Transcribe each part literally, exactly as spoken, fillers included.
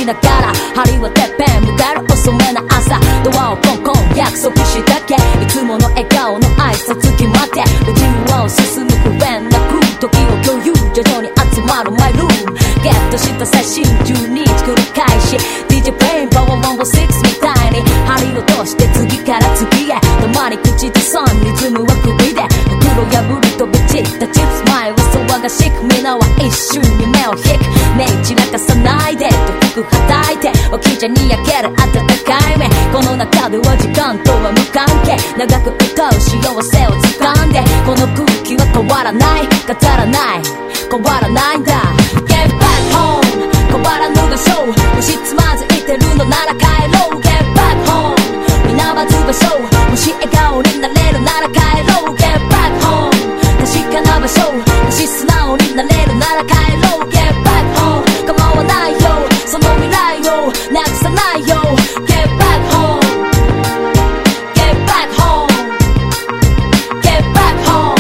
ながら針はてっぺん迎える遅めな朝、ドアをコンコン約束したっけ、いつもの笑顔の挨拶決まって路地裏を進む不便なく時を共有、徐々に集まるマイルーム、ゲットした最新じゅうに繰り返し ディージェー プレインパワーいちごろくみたいに針を通して次から次へ黙り口ずさんリズムは首で袋破り飛び散ったチップスマイル騒がしく皆は一瞬に目を引く、目散らかさないでと服はたいて脇茶に焼ける温かい目、この中では時間とは無関係、長く歌う幸せを掴んでこの空気は変わらない語らない変わらないんだ Get back home 変わらぬ場所、もしつまずいてるのなら帰ろう Get back home 皆はず場所、もし笑顔になれるなら帰ろう Get back home 確かな場所、もし素直になれるなら帰ろう Get back home 構わないよその未来をなくさないよ Get back home Get back home Get back home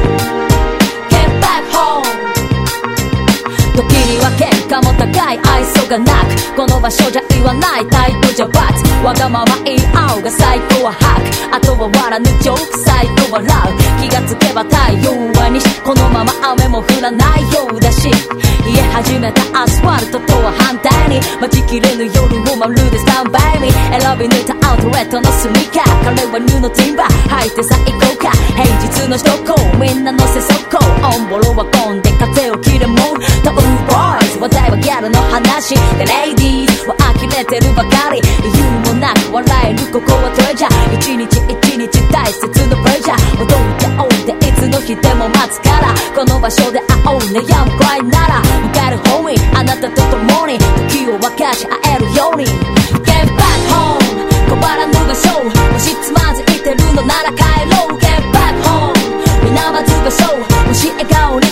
Get back home 時には喧嘩も高い愛想がなく、この場所じゃ言わない態度じゃ罰、わがまま言い合うが最高は吐く、あとは笑ぬジョーク最後笑う、気がつけば太陽は西、このまま雨も降らないようだし、冷え始めたアスファルトとは反対に待ちきれぬ夜をまるでスタンバイに選び抜いたアウトレットのスニーカー、彼はニューのティンバー履いてさ行こうか、平日の首都高みんな乗せ速攻、オンボロは混んで風を切れもトウボーイズ、話題はギャルの話でレイディーズは呆れてるばかり、理由もなく笑えるここはトレジャー、一日一日大切なプレジャー、踊っておいていつの日でも待つから、この場所で会おう悩むくらいなら向かえる方にあなたと共に時を分かち合えるように Get back home 変わらぬ場所、もしつまずいてるのなら帰ろう Get back home 皆はず場所、もし笑顔に